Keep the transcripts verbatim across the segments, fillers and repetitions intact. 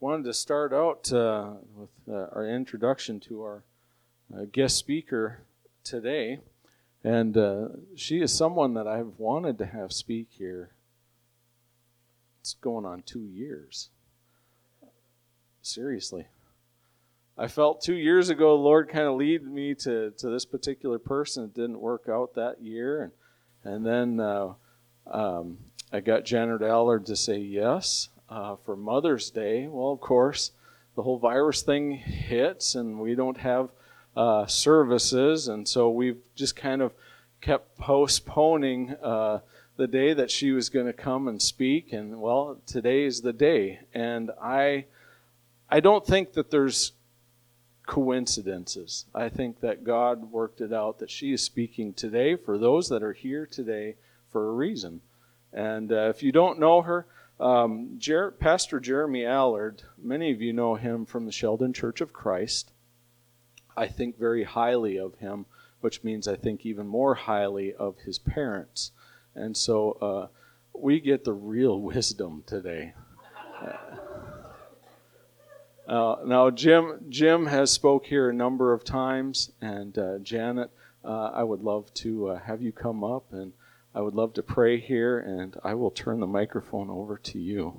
wanted to start out uh, with uh, our introduction to our uh, guest speaker today. And uh, she is someone that I've wanted to have speak here. It's going on two years. Seriously. I felt two years ago, the Lord kind of lead me to, to this particular person. It didn't work out that year. And, and then uh, um, I got Janet Allard to say yes uh, for Mother's Day. Well, of course, the whole virus thing hits and we don't have uh, services. And so we've just kind of kept postponing uh, the day that she was going to come and speak. And, well, today is the day. And I, I don't think that there's coincidences. I think that God worked it out that she is speaking today for those that are here today for a reason. And uh, if you don't know her, um, Jer- Pastor Jeremy Allard, many of you know him from the Sheldon Church of Christ. I think very highly of him, which means I think even more highly of his parents. And so uh, we get the real wisdom today. Uh, Uh, now, Jim Jim has spoke here a number of times, and uh, Janet, uh, I would love to uh, have you come up, and I would love to pray here, and I will turn the microphone over to you.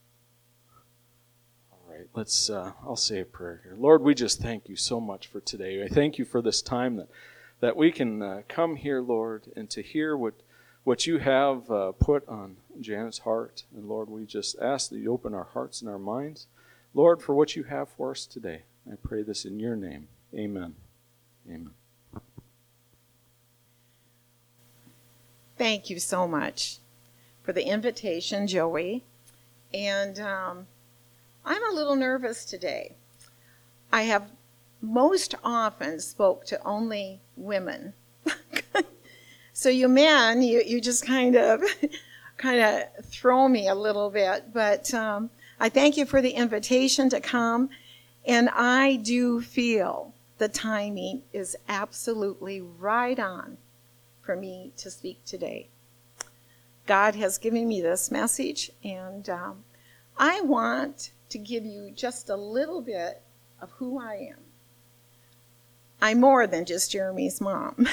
All right, let's. Uh, I'll say a prayer here. Lord, we just thank you so much for today. I thank you for this time that that we can uh, come here, Lord, and to hear what what you have uh, put on Janet's heart. And Lord, we just ask that you open our hearts and our minds, Lord, for what you have for us today. I pray this in your name. Amen. Amen. Thank you so much for the invitation, Joey. And um, I'm a little nervous today. I have most often spoke to only women. So you men, you, you just kind of kind of throw me a little bit. But um, I thank you for the invitation to come, and I do feel the timing is absolutely right on for me to speak today. God has given me this message, and um, I want to give you just a little bit of who I am. I'm more than just Jeremy's mom.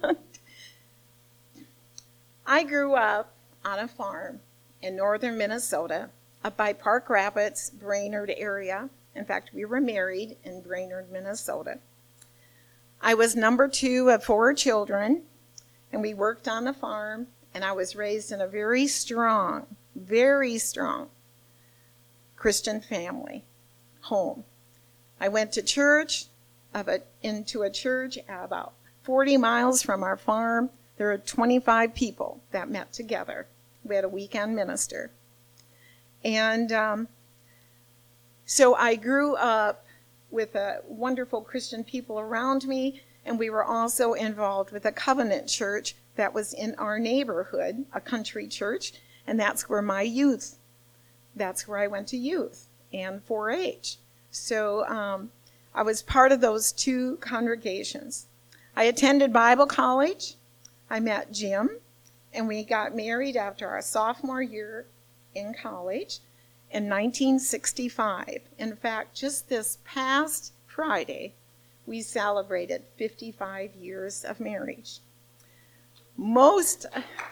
I grew up on a farm in northern Minnesota, up by Park Rapids, Brainerd area. In fact, we were married in Brainerd, Minnesota. I was number two of four children, and we worked on the farm, and I was raised in a very strong, very strong Christian family home. I went to church, of a, into a church about forty miles from our farm. There were twenty-five people that met together. We had a weekend minister. And um, so I grew up with a wonderful Christian people around me, and we were also involved with a covenant church that was in our neighborhood, a country church, and that's where my youth, that's where I went to youth and four H. So um, I was part of those two congregations. I attended Bible college. I met Jim, and we got married after our sophomore year in college in nineteen sixty-five. In fact, just this past Friday, we celebrated fifty-five years of marriage. Most,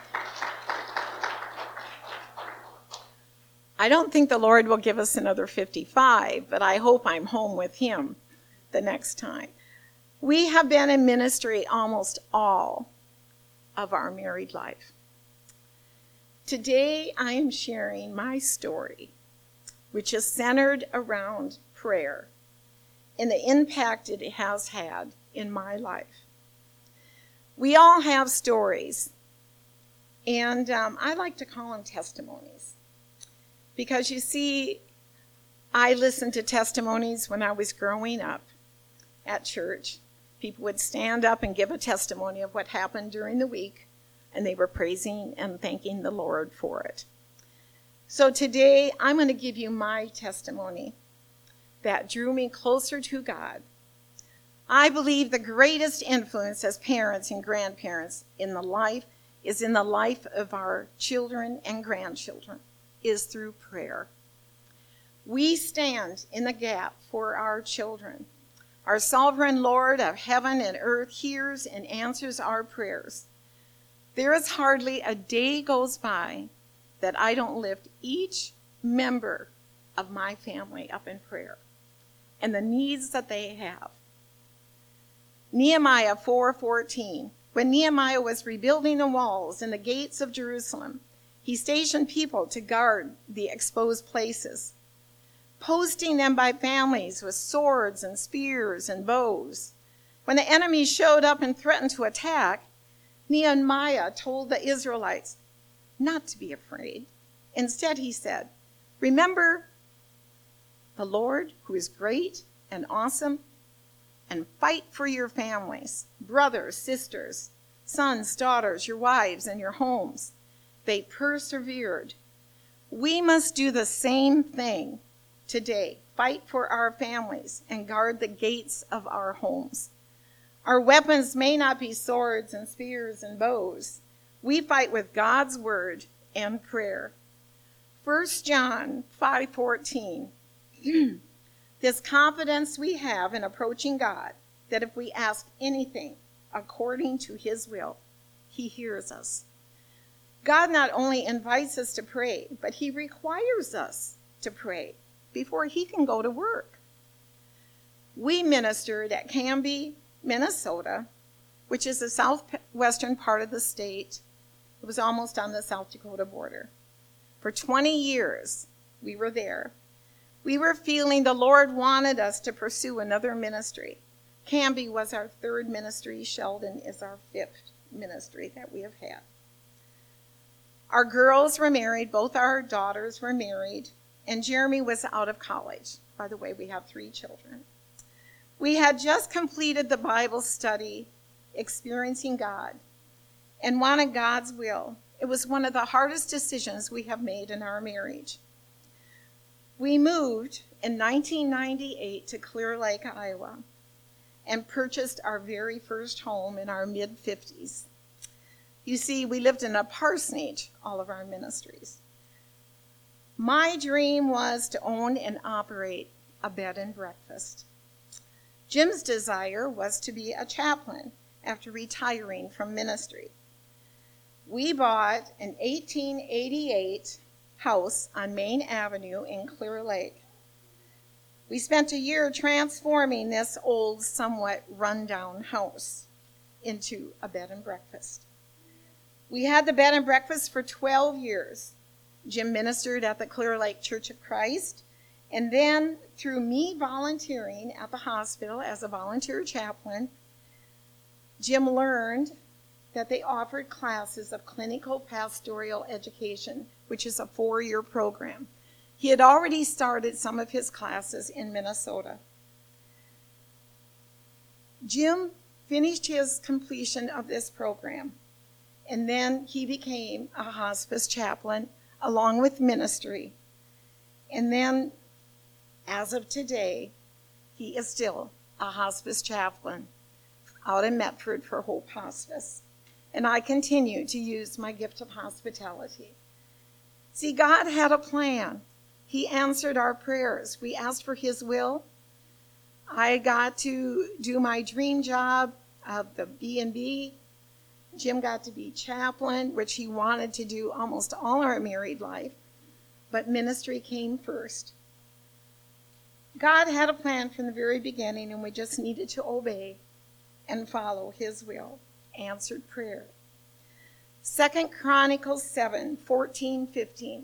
I don't think the Lord will give us another fifty-five, but I hope I'm home with him the next time. We have been in ministry almost all of our married life. Today, I am sharing my story, which is centered around prayer and the impact it has had in my life. We all have stories, and um, I like to call them testimonies, because you see, I listened to testimonies when I was growing up at church. People would stand up and give a testimony of what happened during the week, and they were praising and thanking the Lord for it. So today, I'm going to give you my testimony that drew me closer to God. I believe the greatest influence as parents and grandparents in the life is in the life of our children and grandchildren is through prayer. We stand in the gap for our children. Our sovereign Lord of heaven and earth hears and answers our prayers. There is hardly a day goes by that I don't lift each member of my family up in prayer and the needs that they have. Nehemiah four fourteen. When Nehemiah was rebuilding the walls and the gates of Jerusalem, he stationed people to guard the exposed places, posting them by families with swords and spears and bows. When the enemy showed up and threatened to attack, Nehemiah told the Israelites not to be afraid. Instead, he said, remember the Lord who is great and awesome, and fight for your families, brothers, sisters, sons, daughters, your wives, and your homes. They persevered. We must do the same thing today. Fight for our families and guard the gates of our homes. Our weapons may not be swords and spears and bows. We fight with God's word and prayer. First John five fourteen. This confidence we have in approaching God, that if we ask anything according to his will, he hears us. God not only invites us to pray, but he requires us to pray before he can go to work. We ministered at Canby, Minnesota, which is the southwestern part of the state. It was almost on the South Dakota border. For twenty years, we were there. We were feeling the Lord wanted us to pursue another ministry. Canby was our third ministry. Sheldon is our fifth ministry that we have had. Our girls were married. Both our daughters were married. And Jeremy was out of college. By the way, we have three children. We had just completed the Bible study, Experiencing God, and wanted God's will. It was one of the hardest decisions we have made in our marriage. We moved in nineteen ninety-eight to Clear Lake, Iowa, and purchased our very first home in our mid-fifties. You see, we lived in a parsonage, all of our ministries. My dream was to own and operate a bed and breakfast. Jim's desire was to be a chaplain after retiring from ministry. We bought an eighteen eighty-eight house on Main Avenue in Clear Lake. We spent a year transforming this old, somewhat rundown house into a bed and breakfast. We had the bed and breakfast for twelve years. Jim ministered at the Clear Lake Church of Christ, and then through me volunteering at the hospital as a volunteer chaplain, Jim learned that they offered classes of clinical pastoral education, which is a four-year program. He had already started some of his classes in Minnesota. Jim finished his completion of this program, and then he became a hospice chaplain along with ministry. And then, as of today, he is still a hospice chaplain out in Medford for Hope Hospice. And I continue to use my gift of hospitality. See, God had a plan. He answered our prayers. We asked for his will. I got to do my dream job of the B and B. Jim got to be chaplain, which he wanted to do almost all our married life. But ministry came first. God had a plan from the very beginning, and we just needed to obey and follow his will. Answered prayer. Second Chronicles seven, fourteen, fifteen.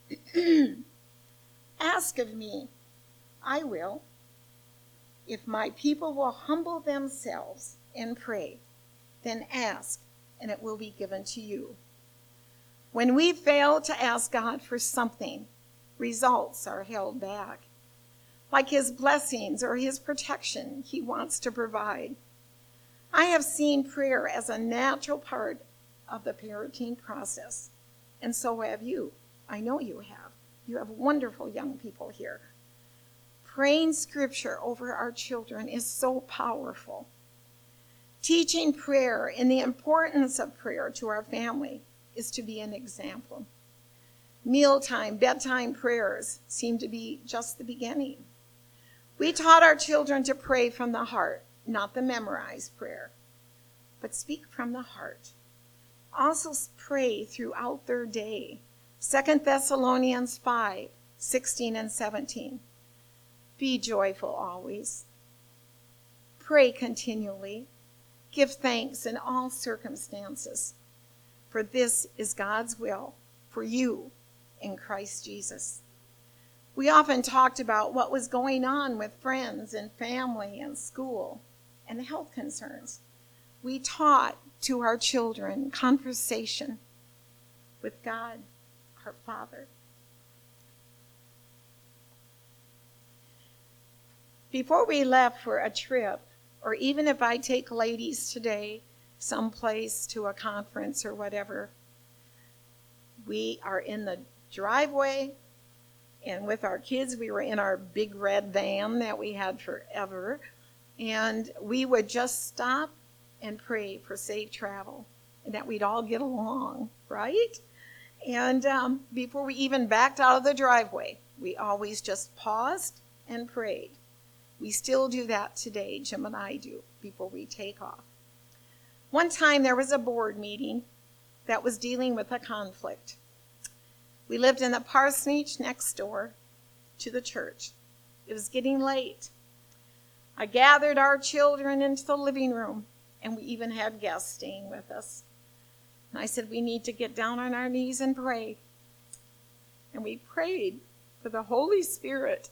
Ask of me, I will, if my people will humble themselves and pray, then ask, and it will be given to you. When we fail to ask God for something, results are held back. Like his blessings or his protection he wants to provide. I have seen prayer as a natural part of the parenting process, and so have you. I know you have. You have wonderful young people here. Praying scripture over our children is so powerful. Teaching prayer and the importance of prayer to our family is to be an example. Mealtime, bedtime prayers seemed to be just the beginning. We taught our children to pray from the heart, not the memorized prayer, but speak from the heart. Also pray throughout their day. Second Thessalonians five, sixteen and seventeen. Be joyful always. Pray continually. Give thanks in all circumstances, for this is God's will for you in Christ Jesus. We often talked about what was going on with friends and family and school and health concerns. We taught to our children conversation with God, our Father. Before we left for a trip, or even if I take ladies today someplace to a conference or whatever, we are in the driveway, and with our kids, we were in our big red van that we had forever, and we would just stop and pray for safe travel and that we'd all get along, right? And um, before we even backed out of the driveway, we always just paused and prayed. We still do that today, Jim and I do, before we take off. One time there was a board meeting that was dealing with a conflict. We lived in the parsonage next door to the church. It was getting late. I gathered our children into the living room, and we even had guests staying with us. And I said, we need to get down on our knees and pray. And we prayed for the Holy Spirit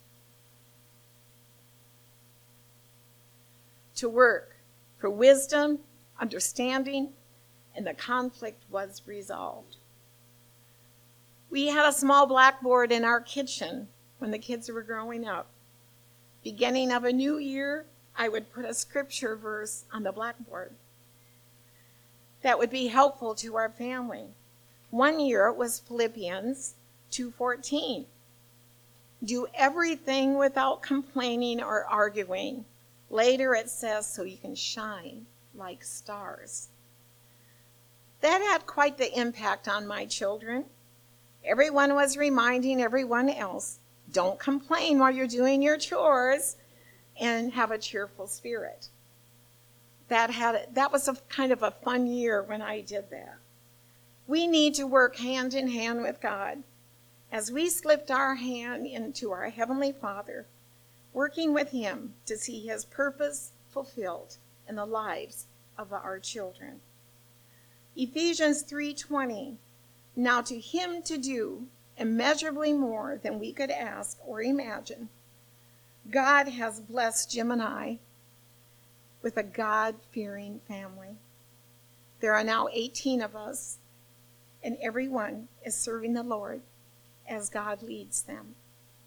to work, for wisdom, understanding, and the conflict was resolved. We had a small blackboard in our kitchen when the kids were growing up. Beginning of a new year, I would put a scripture verse on the blackboard that would be helpful to our family. One year it was Philippians two fourteen. Do everything without complaining or arguing. Later it says, so you can shine like stars. That had quite the impact on my children. Everyone was reminding everyone else, don't complain while you're doing your chores, and have a cheerful spirit. That had that was a kind of a fun year when I did that. We need to work hand in hand with God as we slipped our hand into our Heavenly Father, working with Him to see His purpose fulfilled in the lives of our children. Ephesians three twenty, now to Him to do immeasurably more than we could ask or imagine, God has blessed Jim and I with a God-fearing family. There are now eighteen of us, and everyone is serving the Lord as God leads them.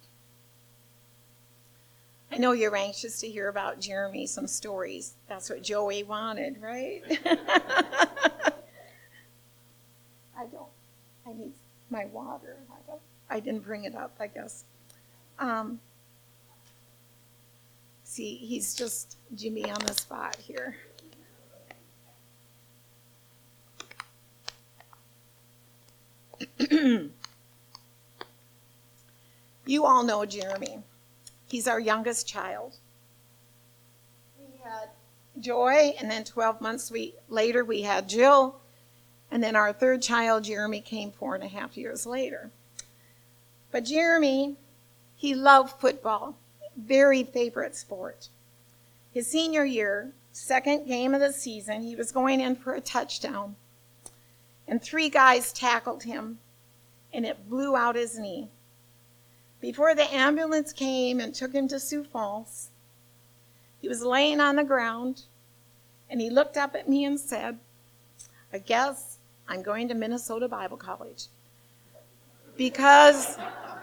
I know you're anxious to hear about Jeremy, some stories. That's what Joey wanted, right? I don't. I need my water. I don't. I didn't bring it up, I guess. Um, see, he's just Jimmy on the spot here. You all know Jeremy. He's our youngest child. We had Joy, and then twelve months we, later we had Jill, and then our third child, Jeremy, came four and a half years later. But Jeremy, he loved football, very favorite sport. His senior year, second game of the season, he was going in for a touchdown, and three guys tackled him, and it blew out his knee. Before the ambulance came and took him to Sioux Falls, he was laying on the ground, and he looked up at me and said, I guess I'm going to Minnesota Bible College. Because,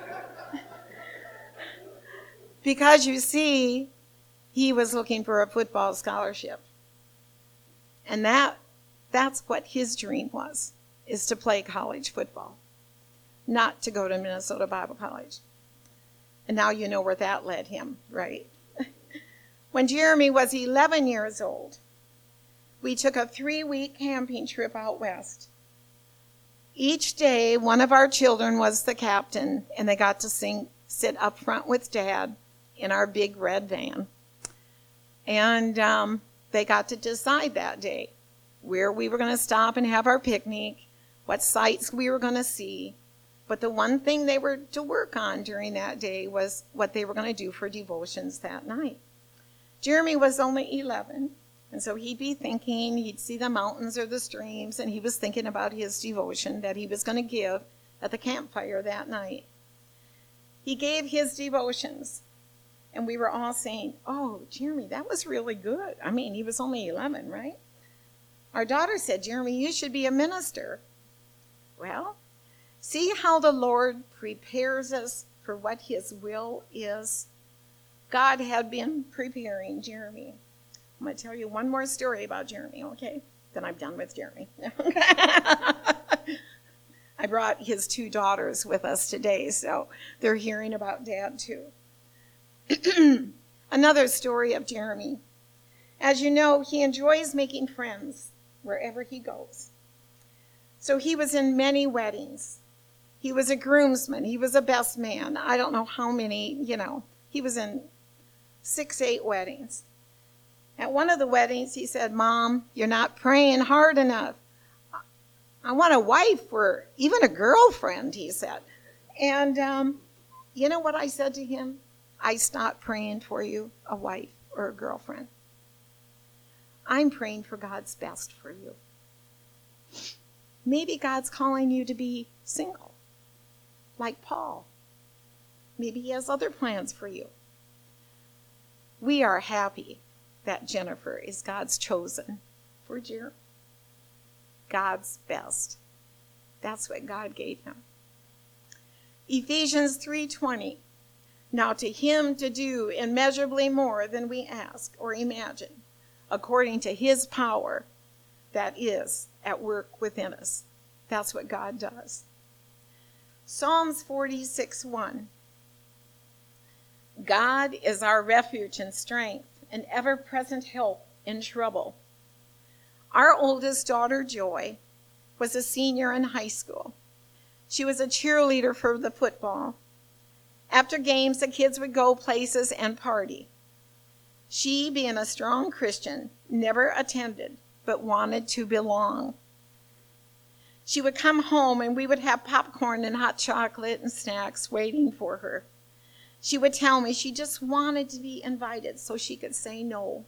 because you see, he was looking for a football scholarship. And that that's what his dream was, is to play college football, not to go to Minnesota Bible College. And now you know where that led him, right? When Jeremy was eleven years old, we took a three-week camping trip out west. Each day, one of our children was the captain, and they got to sing, sit up front with Dad in our big red van. And um, they got to decide that day where we were going to stop and have our picnic, what sights we were going to see. But the one thing they were to work on during that day was what they were going to do for devotions that night. Jeremy was only eleven, and so he'd be thinking, he'd see the mountains or the streams, and he was thinking about his devotion that he was going to give at the campfire that night. He gave his devotions, and we were all saying, "Oh, Jeremy, that was really good." I mean, he was only eleven, right? Our daughter said, "Jeremy, you should be a minister." Well, see how the Lord prepares us for what his will is? God had been preparing Jeremy. I'm going to tell you one more story about Jeremy, okay? Then I'm done with Jeremy. I brought his two daughters with us today, so they're hearing about Dad too. Another story of Jeremy. As you know, he enjoys making friends wherever he goes. So he was in many weddings. He was a groomsman. He was a best man. I don't know how many, you know. He was in six, eight weddings. At one of the weddings, he said, "Mom, you're not praying hard enough. I want a wife or even a girlfriend," he said. And um, you know what I said to him? I stopped praying for you, a wife or a girlfriend. I'm praying for God's best for you. Maybe God's calling you to be single, like Paul. Maybe he has other plans for you. We are happy that Jennifer is God's chosen for Jeremy. God's best. That's what God gave him. Ephesians three twenty. Now to him to do immeasurably more than we ask or imagine, according to his power that is at work within us. That's what God does. Psalms forty-six one. God is our refuge and strength, an ever-present help in trouble. Our oldest daughter, Joy, was a senior in high school. She was a cheerleader for the football. After games, the kids would go places and party. She, being a strong Christian, never attended, but wanted to belong. She would come home and we would have popcorn and hot chocolate and snacks waiting for her. She would tell me she just wanted to be invited so she could say no.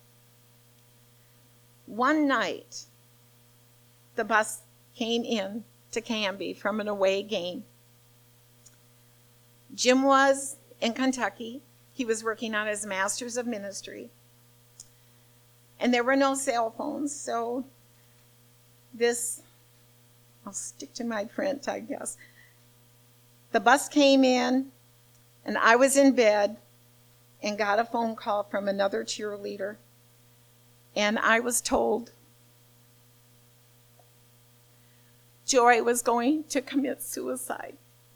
One night, the bus came in to Canby from an away game. Jim was in Kentucky. He was working on his master's of ministry. And there were no cell phones, so this, I'll stick to my print, I guess. The bus came in, and I was in bed and got a phone call from another cheerleader. And I was told Joy was going to commit suicide.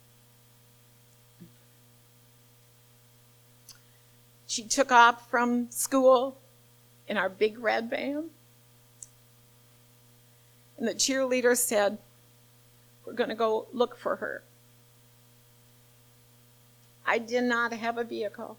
She took off from school in our big red van. And the cheerleader said, "We're going to go look for her." I did not have a vehicle.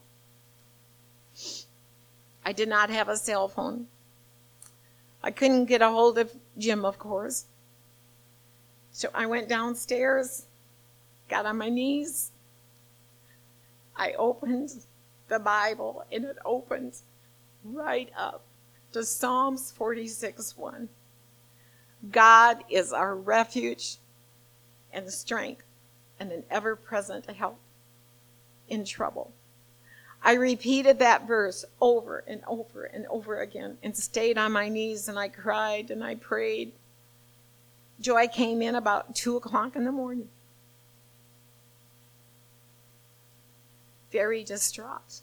I did not have a cell phone. I couldn't get a hold of Jim, of course. So I went downstairs, got on my knees. I opened the Bible, and it opened right up to Psalms forty-six one. God is our refuge and strength and an ever-present help in trouble. I repeated that verse over and over and over again and stayed on my knees, and I cried and I prayed. Joy came in about two o'clock in the morning, very distraught.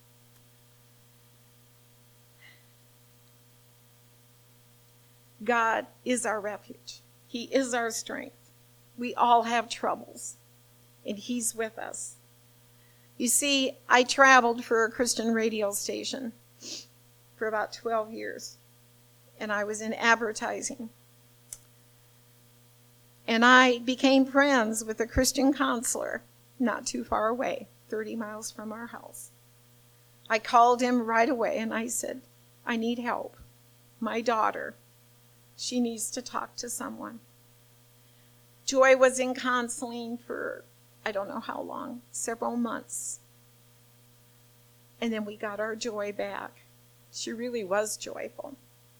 God is our refuge. He is our strength. We all have troubles, and He's with us. You see, I traveled for a Christian radio station for about twelve years, and I was in advertising. and I became friends with a Christian counselor not too far away, thirty miles from our house. I called him right away and I said, I need help. My daughter, she needs to talk to someone. Joy was in counseling for I don't know how long, several months. And then we got our Joy back. She really was joyful.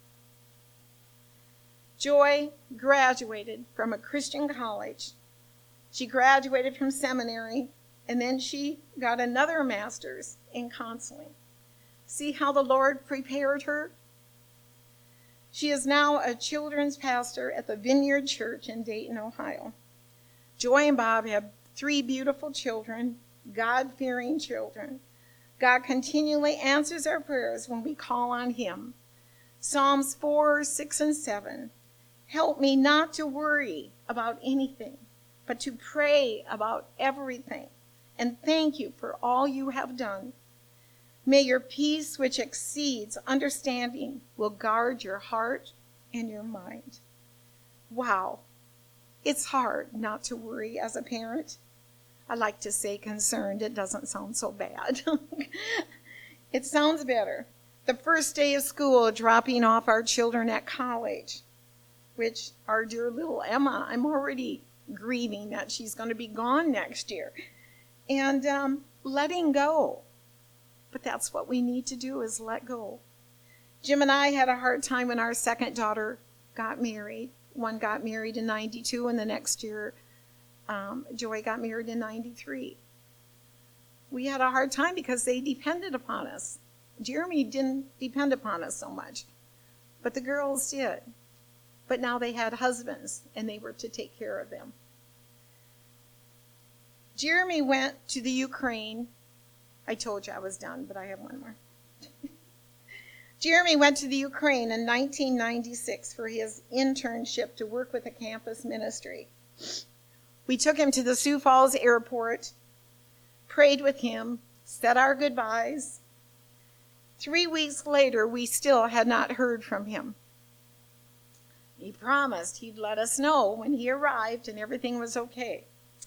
Joy graduated from a Christian college. She graduated from seminary, and then she got another master's in counseling. See how the Lord prepared her? She is now a children's pastor at the Vineyard Church in Dayton, Ohio. Joy and Bob have three beautiful children, God-fearing children. God continually answers our prayers when we call on him. Psalms four, six, and seven. Help me not to worry about anything, but to pray about everything. And thank you for all you have done. May your peace, which exceeds understanding, will guard your heart and your mind. Wow. It's hard not to worry as a parent. I like to say concerned. It doesn't sound so bad. It sounds better. The first day of school, dropping off our children at college, which our dear little Emma, I'm already grieving that she's going to be gone next year. And um, letting go. But that's what we need to do, is let go. Jim and I had a hard time when our second daughter got married. One got married in ninety-two, and the next year, um, Joy got married in ninety-three. We had a hard time because they depended upon us. Jeremy didn't depend upon us so much, but the girls did. But now they had husbands, and they were to take care of them. Jeremy went to the Ukraine. I told you I was done, but I have one more. Jeremy went to the Ukraine in nineteen ninety-six for his internship to work with a campus ministry. We took him to the Sioux Falls airport, prayed with him, said our goodbyes. Three weeks later, we still had not heard from him. He promised he'd let us know when he arrived and everything was okay.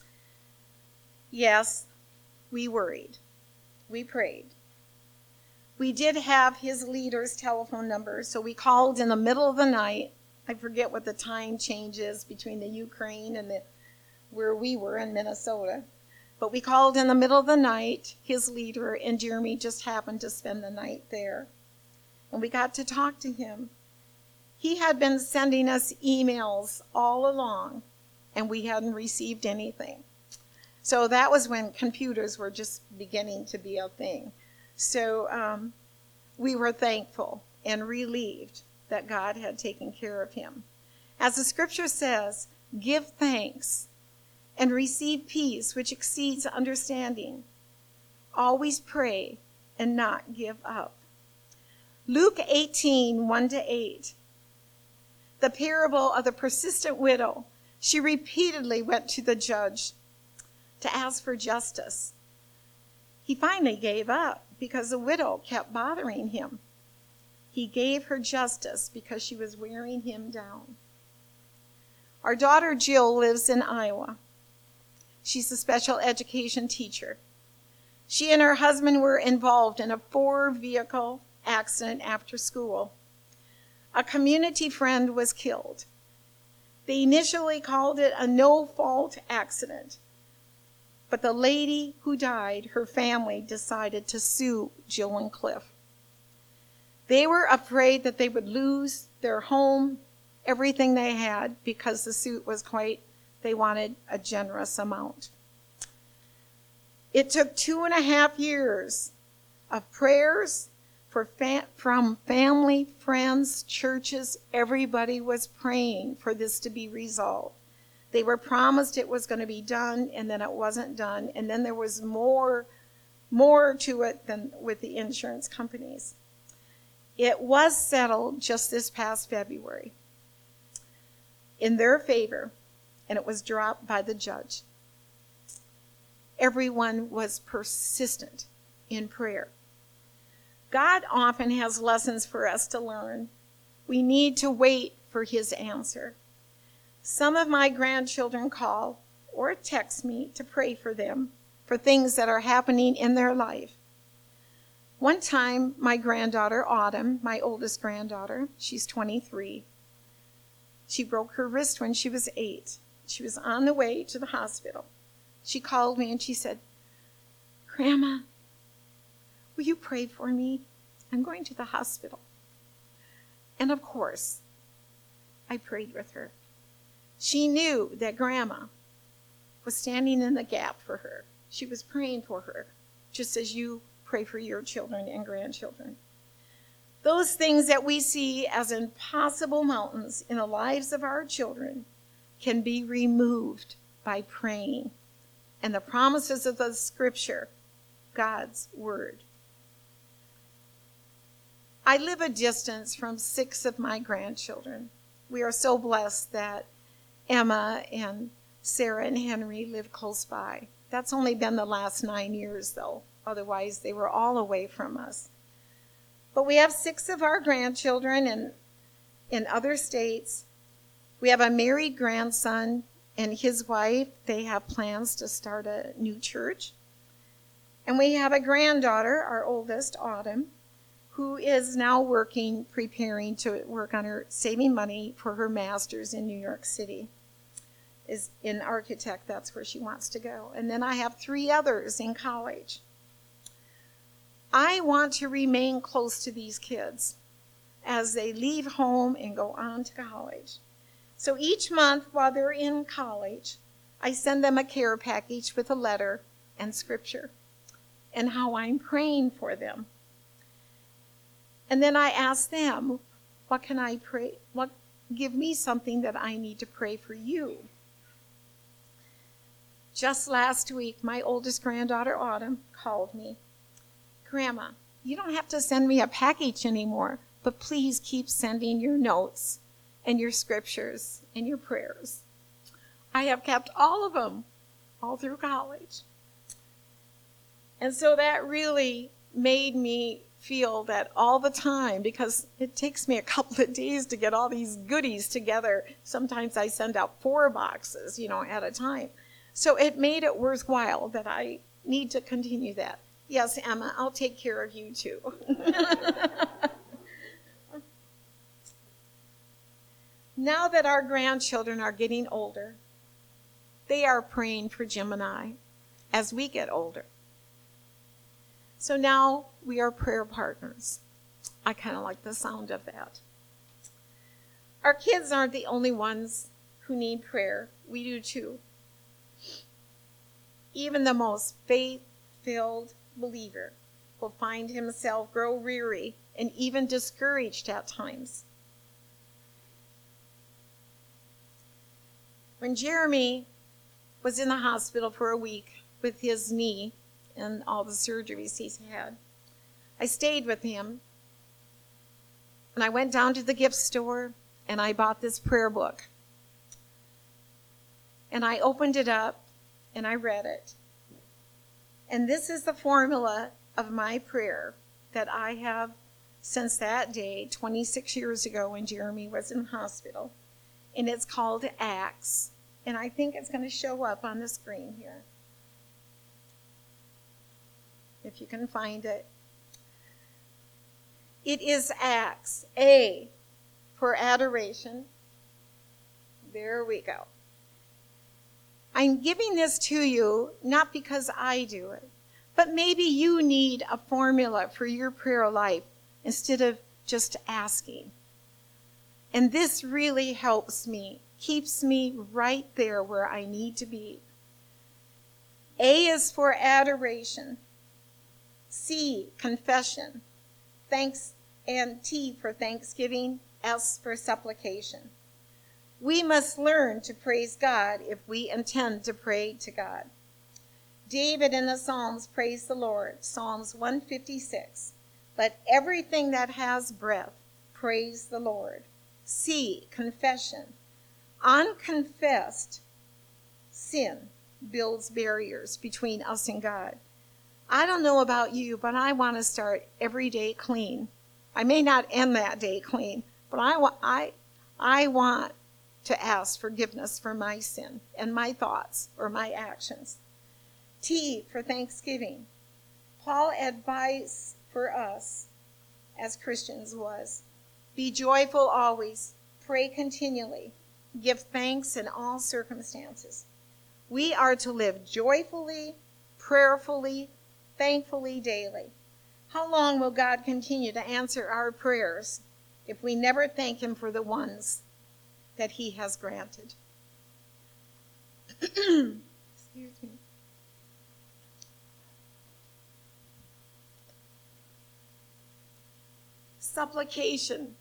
Yes, we worried. We prayed. We did have his leader's telephone number, so we called in the middle of the night. I forget what the time change is between the Ukraine and the, where we were in Minnesota. But we called in the middle of the night, his leader, and Jeremy just happened to spend the night there. And we got to talk to him. He had been sending us emails all along, and we hadn't received anything. So that was when computers were just beginning to be a thing. So um, we were thankful and relieved that God had taken care of him. As the scripture says, give thanks and receive peace which exceeds understanding. Always pray and not give up. Luke eighteen, one to eight. The parable of the persistent widow. She repeatedly went to the judge to ask for justice. He finally gave up because the widow kept bothering him. He gave her justice because she was wearing him down. Our daughter Jill lives in Iowa. She's a special education teacher. She and her husband were involved in a four-vehicle accident after school. A community friend was killed. They initially called it a no-fault accident. But the lady who died, her family decided to sue Jill and Cliff. They were afraid that they would lose their home, everything they had, because the suit was quite, they wanted a generous amount. It took two and a half years of prayers for fa- from family, friends, churches. Everybody was praying for this to be resolved. They were promised it was going to be done, and then it wasn't done. And then there was more, more to it than with the insurance companies. It was settled just this past February in their favor, and it was dropped by the judge. Everyone was persistent in prayer. God often has lessons for us to learn. We need to wait for his answer. Some of my grandchildren call or text me to pray for them, for things that are happening in their life. One time, my granddaughter, Autumn, my oldest granddaughter, she's twenty-three, she broke her wrist when she was eight. She was on the way to the hospital. She called me and she said, "Grandma, will you pray for me? I'm going to the hospital." And of course, I prayed with her. She knew that Grandma was standing in the gap for her. She was praying for her, just as you pray for your children and grandchildren. Those things that we see as impossible mountains in the lives of our children can be removed by praying and the promises of the Scripture, God's Word. I live a distance from six of my grandchildren. We are so blessed that Emma and Sarah and Henry live close by. That's only been the last nine years, though. Otherwise, they were all away from us. But we have six of our grandchildren in, in other states. We have a married grandson and his wife. They have plans to start a new church. And we have a granddaughter, our oldest, Autumn, who is now working, preparing to work on her, saving money for her master's in New York City. Is in architect, that's where she wants to go. And then I have three others in college. I want to remain close to these kids as they leave home and go on to college. So each month while they're in college, I send them a care package with a letter and scripture and how I'm praying for them. And then I ask them, what can I pray? What, give me something that I need to pray for you. Just last week, my oldest granddaughter, Autumn, called me. "Grandma, you don't have to send me a package anymore, but please keep sending your notes and your scriptures and your prayers." I have kept all of them all through college. And so that really made me feel that all the time, because it takes me a couple of days to get all these goodies together. Sometimes I send out four boxes, you know, at a time. So it made it worthwhile that I need to continue that. Yes, Emma, I'll take care of you too. Now that our grandchildren are getting older, they are praying for Jim and I as we get older. So now we are prayer partners. I kind of like the sound of that. Our kids aren't the only ones who need prayer. We do too. Even the most faith-filled believer will find himself grow weary and even discouraged at times. When Jeremy was in the hospital for a week with his knee and all the surgeries he's had, I stayed with him, and I went down to the gift store and I bought this prayer book. And I opened it up and I read it. And this is the formula of my prayer that I have since that day, twenty-six years ago when Jeremy was in the hospital. And it's called ACTS. And I think it's going to show up on the screen here, if you can find it. It is ACTS. A for adoration. There we go. I'm giving this to you not because I do it, but maybe you need a formula for your prayer life instead of just asking. And this really helps me, keeps me right there where I need to be. A is for adoration. C, confession. Thanks, and T for thanksgiving. S for supplication. We must learn to praise God if we intend to pray to God. David in the Psalms praised the Lord. Psalms one fifty-six. Let everything that has breath praise the Lord. C, confession. Unconfessed sin builds barriers between us and God. I don't know about you, but I want to start every day clean. I may not end that day clean, but I want I I want to ask forgiveness for my sin and my thoughts or my actions. T, for thanksgiving. Paul's advice for us as Christians was, be joyful always, pray continually, give thanks in all circumstances. We are to live joyfully, prayerfully, thankfully daily. How long will God continue to answer our prayers if we never thank him for the ones that he has granted? Excuse me. Supplication.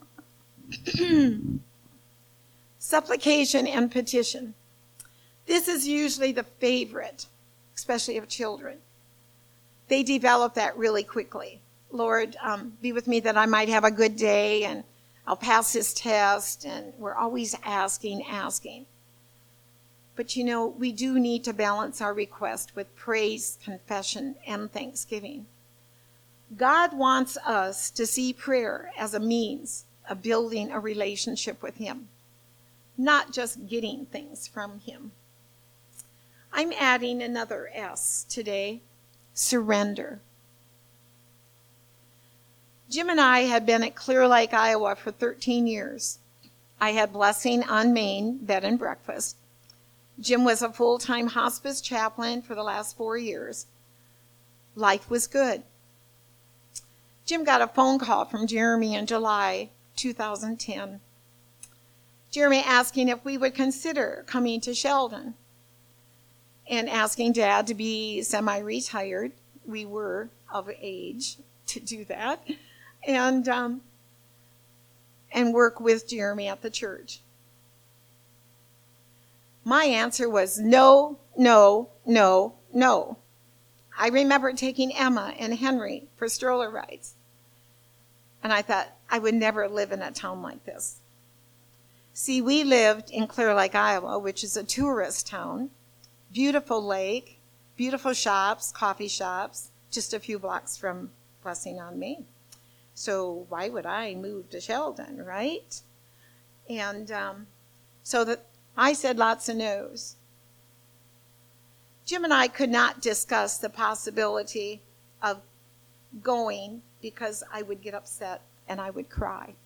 Supplication and petition. This is usually the favorite, especially of children. They develop that really quickly. Lord, um, be with me that I might have a good day, and I'll pass this test, and we're always asking, asking. But you know, we do need to balance our request with praise, confession, and thanksgiving. God wants us to see prayer as a means of building a relationship with him, not just getting things from him. I'm adding another S today, surrender. Jim and I had been at Clear Lake, Iowa for thirteen years. I had Blessing on Main bed and breakfast. Jim was a full-time hospice chaplain for the last four years. Life was good. Jim got a phone call from Jeremy in July two thousand ten. Jeremy asking if we would consider coming to Sheldon and asking Dad to be semi-retired. We were of age to do that. And, um, and work with Jeremy at the church. My answer was no, no, no, no. I remember taking Emma and Henry for stroller rides. And I thought, I would never live in a town like this. See, we lived in Clear Lake, Iowa, which is a tourist town. Beautiful lake, beautiful shops, coffee shops, just a few blocks from Blessing on Main. So why would I move to Sheldon, right? And um, so that I said lots of no's. Jim and I could not discuss the possibility of going because I would get upset and I would cry.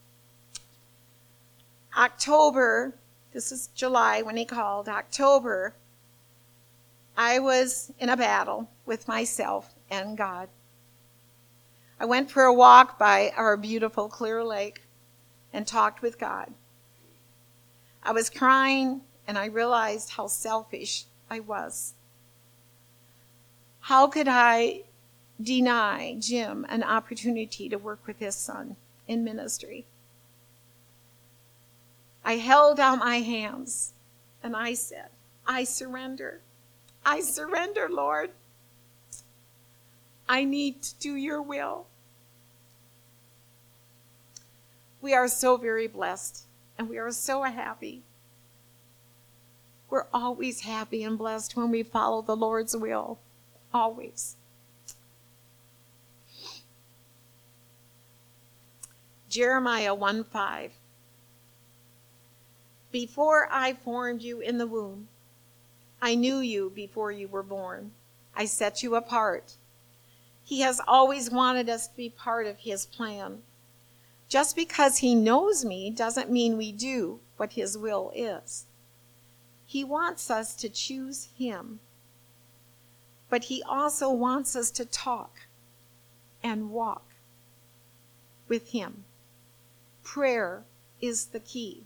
October, this is July when he called, October, I was in a battle with myself and God. I went for a walk by our beautiful Clear Lake and talked with God. I was crying and I realized how selfish I was. How could I deny Jim an opportunity to work with his son in ministry? I held out my hands and I said, I surrender. I surrender, Lord. I need to do your will. We are so very blessed and we are so happy. We're always happy and blessed when we follow the Lord's will. Always. Jeremiah one five. Before I formed you in the womb, I knew you before you were born. I set you apart. He has always wanted us to be part of his plan. Just because he knows me doesn't mean we do what his will is. He wants us to choose him. But he also wants us to talk and walk with him. Prayer is the key.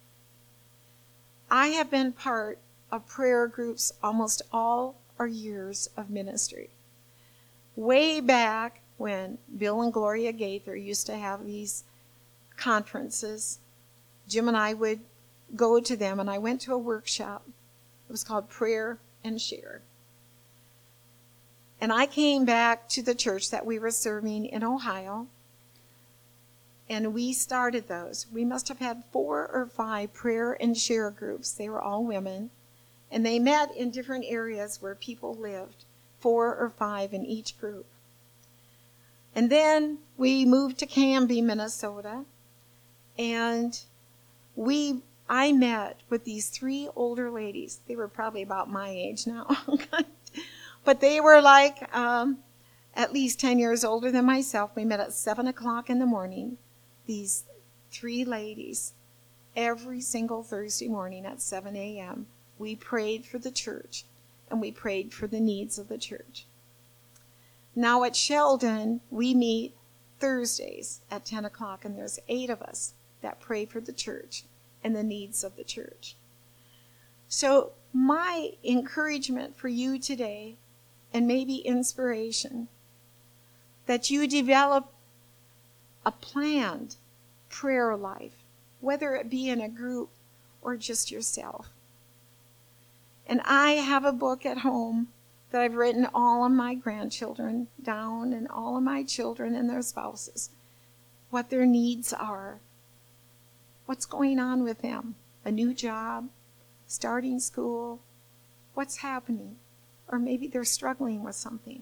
I have been part of prayer groups almost all our years of ministry. Way back when Bill and Gloria Gaither used to have these conferences, Jim and I would go to them, and I went to a workshop. It was called Prayer and Share. And I came back to the church that we were serving in Ohio, and we started those. We must have had four or five prayer and share groups. They were all women, and they met in different areas where people lived, four or five in each group. And then we moved to Canby, Minnesota, and we I met with these three older ladies. They were probably about my age now. But they were like um, at least ten years older than myself. We met at seven o'clock in the morning. These three ladies, every single Thursday morning at seven a.m., we prayed for the church, and we prayed for the needs of the church. Now at Sheldon, we meet Thursdays at ten o'clock, and there's eight of us that pray for the church and the needs of the church. So my encouragement for you today, and maybe inspiration, that you develop a planned prayer life, whether it be in a group or just yourself. And I have a book at home that I've written all of my grandchildren down, and all of my children and their spouses, what their needs are, what's going on with them, a new job, starting school, what's happening, or maybe they're struggling with something.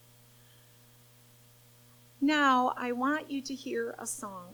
Now, I want you to hear a song.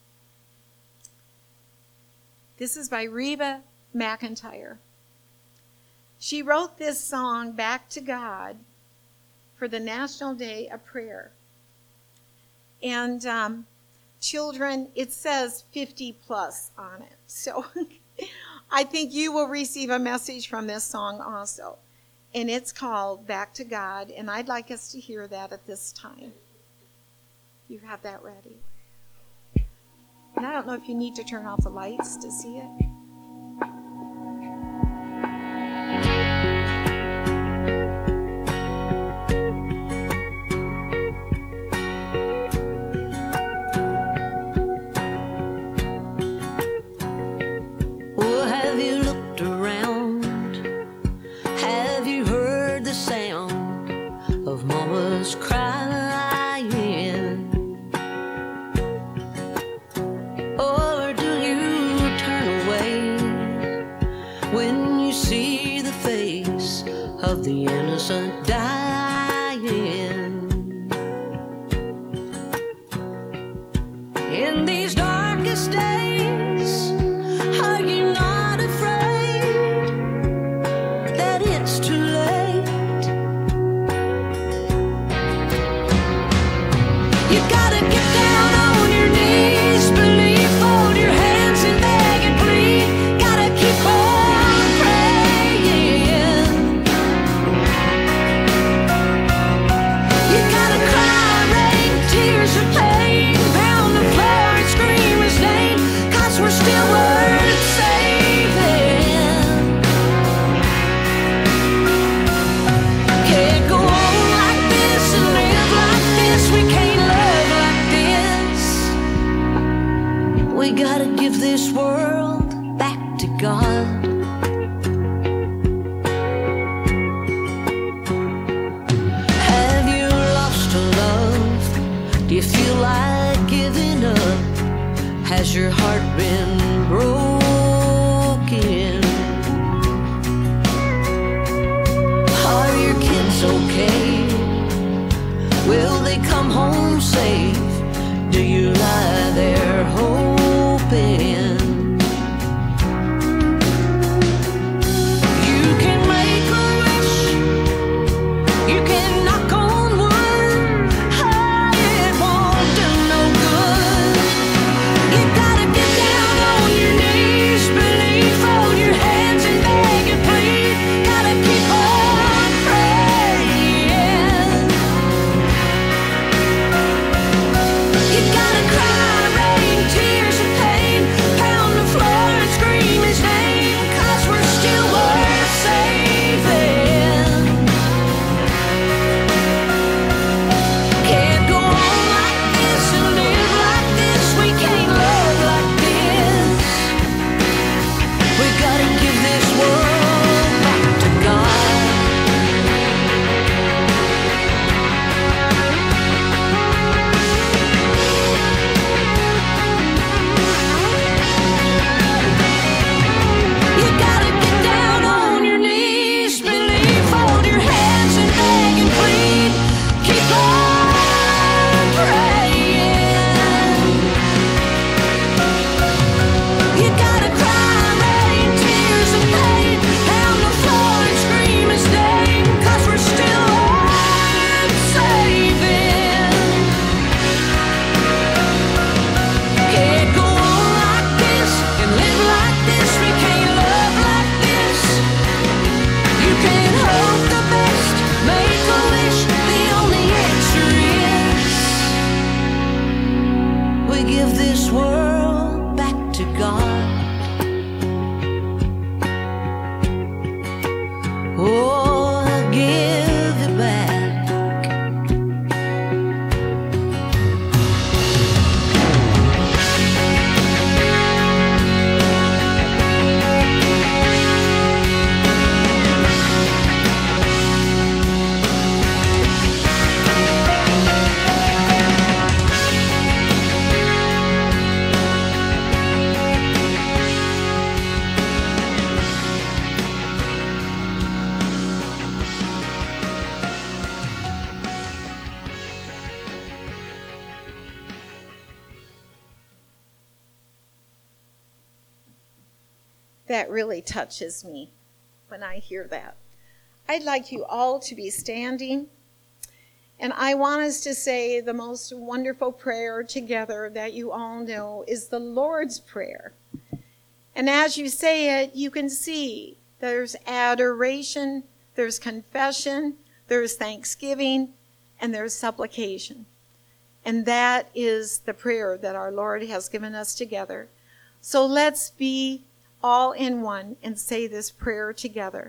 This is by Reba McEntire. She wrote this song back to God for the National Day of Prayer. And um, children, it says fifty plus on it. So I think you will receive a message from this song also. And it's called Back to God, and I'd like us to hear that at this time. You have that ready. And I don't know if you need to turn off the lights to see it. Well, have you looked around? Have you heard the sound of mama's crying? Or do you turn away when you see the face of the innocent dying? In these darkest days, are you not afraid that it's too late? You gotta get down on your knees, believe, fold your hands and beg and plead. Gotta keep on praying. You gotta cry, rain, tears of pain, pound the floor and scream his name, 'cause we're still worth saving. Can't go on like this and live like this. We can't love like this. We gotta give this world back to God. Have you lost a love? Do you feel like giving up? Has your heart been broken? Are your kids okay? Will they come home safe? Do you lie there hoping? You can make a wish, you can knock on wood, oh, it won't do no good. You gotta get down on your knees, believe, fold your hands and beg and plead. Gotta keep on praying. You gotta cry, rain, tears. That really touches me when I hear that. I'd like you all to be standing, and I want us to say the most wonderful prayer together that you all know is the Lord's Prayer. And as you say it, you can see there's adoration, there's confession, there's thanksgiving, and there's supplication. And that is the prayer that our Lord has given us together. So let's be all in one and say this prayer together.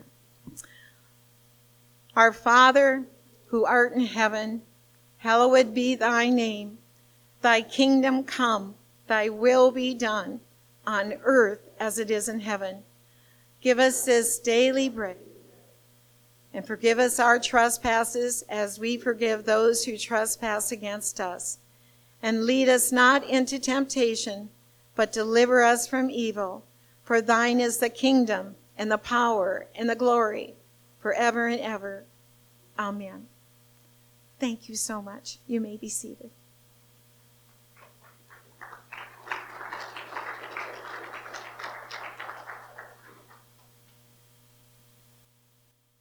Our Father, who art in heaven, hallowed be thy name. Thy kingdom come, thy will be done, on earth as it is in heaven. Give us this daily bread, and forgive us our trespasses as we forgive those who trespass against us. And lead us not into temptation, but deliver us from evil. For thine is the kingdom, and the power, and the glory, forever and ever. Amen. Thank you so much. You may be seated.